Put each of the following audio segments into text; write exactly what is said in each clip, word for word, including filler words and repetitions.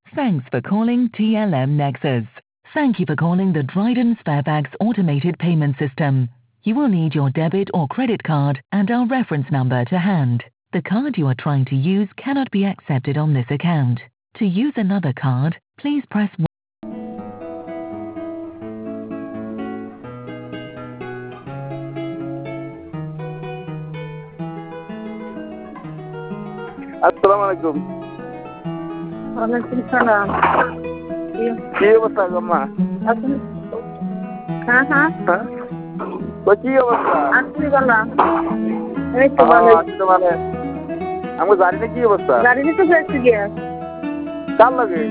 Thanks for calling T L M Nexus. Thank you for calling the Dryden Sparebags automated payment system. You will need your debit or credit card and our reference number to hand. The card you are trying to use cannot be accepted on this account. To use another card, please press one. আসসালামু আলাইকুম। ওয়ালাইকুম সালাম। কি অবস্থা আম্মা? আপনি হ্যাঁ হ্যাঁ হ্যাঁ তো কি অবস্থা? আপনি বলা এই তো ভালো। আছি তো ভালো। আমি জানি না কি অবস্থা। গাড়ি নিতে গেছি গিয়া। কাল লাগে?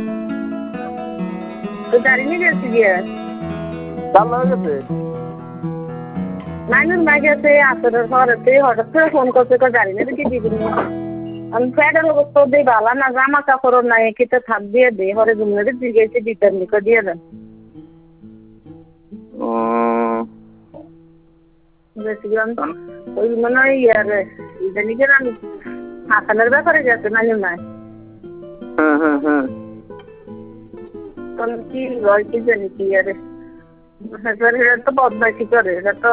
তো গাড়ি নিয়ে গেছি গিয়া। কাল লাগে গেছে? নাইনুর মা গেছে আসরের ঘরেতে হঠাৎ করে ফোন করছে তো গাড়ি নিতে কি দিবি না। আমি ফ্যাডের অবস্থা দিয়ে ভালো না জামা কাপড় নাই কিতে থাক দিয়ে দে হরে জুমনে দিয়েছে দিতার নিকো দিয়ে দেন। ও বেশিগ্রাম ওই মনে হয় ইয়ার জানি যে আমি হাসানের ব্যাপারে গেছে নাইনুর মা। হ্যাঁ হ্যাঁ হ্যাঁ তখন কি হয় কি জানি কি আরে এটা তো বদমাইশি করে এটা তো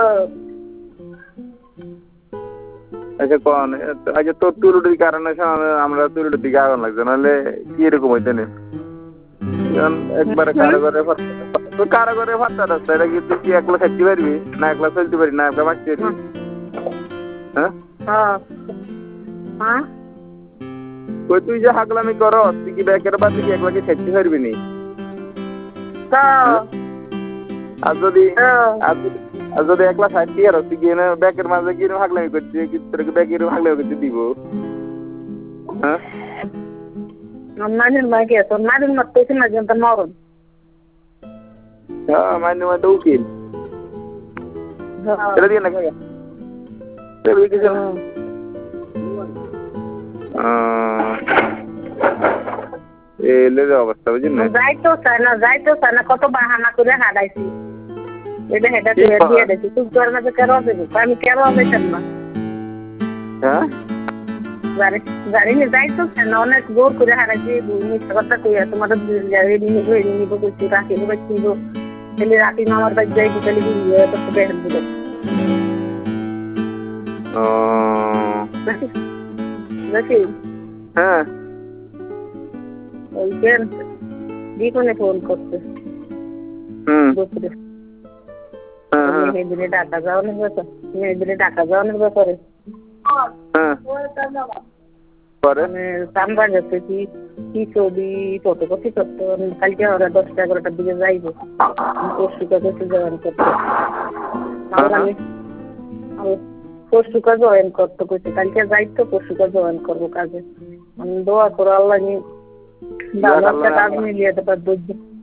আচ্ছা কোন আচ্ছা তোর তুরুটির কারণে আমরা তুরুটির দিকে আগুন লাগছে নাহলে কি এরকম হইতে নেই একবারে কারাগারে তো কারাগারে ফাটা রাস্তা এটা কি তুই কি একলা থাকতে পারবি না একলা চলতে পারবি না একলা বাঁচতে পারবি হ্যাঁ হ্যাঁ হ্যাঁ কই তুই যে হাগলামি করো তুই কি ব্যাকের বাদ কি একলা কি থাকতে পারবি নি আর যদি আর যদি একলা থাকতে আর তুই কি ব্যাকের মাঝে কি হাগলামি করছিস কি তোর ব্যাকের হাগলামি করতে দিব হ্যাঁ নানির মা গেছে নানির মা তো না জানতে মরণ হ্যাঁ মাইনে মা তো উকিল এটা দিয়ে না কাকা এটা দিয়ে কিছু এলে অবস্থা বুঝলি না যাইতো চায় না যাইতো চায় না কত বাহানা করে হারাইছি এটা হেটা দিয়ে দিয়ে দিয়েছি তুই তোর মাঝে কেন দেবো আমি কেন যাইতাম না হ্যাঁ গাড়ি গাড়ি নিয়ে যাইতো চায় না অনেক জোর করে হারাইছি মিথ্যা কথা কইয়া তোমার রেডি নিবো রেডি নিবো করছি রাখি ছিল তাহলে রাখি আমার বাড়ি যাই তাহলে করতে বেহেন দিল দেখি হ্যাঁ ওই কেন দিকনে ফোন করছে হুম দুপুরে মেয়েদিনে ঢাকা যাওয়ানোর ব্যাপার মেয়েদিনে ঢাকা যাওয়ানোর ব্যাপারে চামড়া গেছে কি কি ছবি ফটোকপি করতো কালকে ওরা দশটা এগারোটার দিকে যাইবো পরশুকা গেছে জয়েন করতে আমি পরশুকা জয়েন করতে কইছে কালকে যাইতো পরশুকা জয়েন করবো কাজে আমি দোয়া করো আল্লাহ নিয়ে ভালো একটা কাজ মিলিয়ে দেবার বুঝছি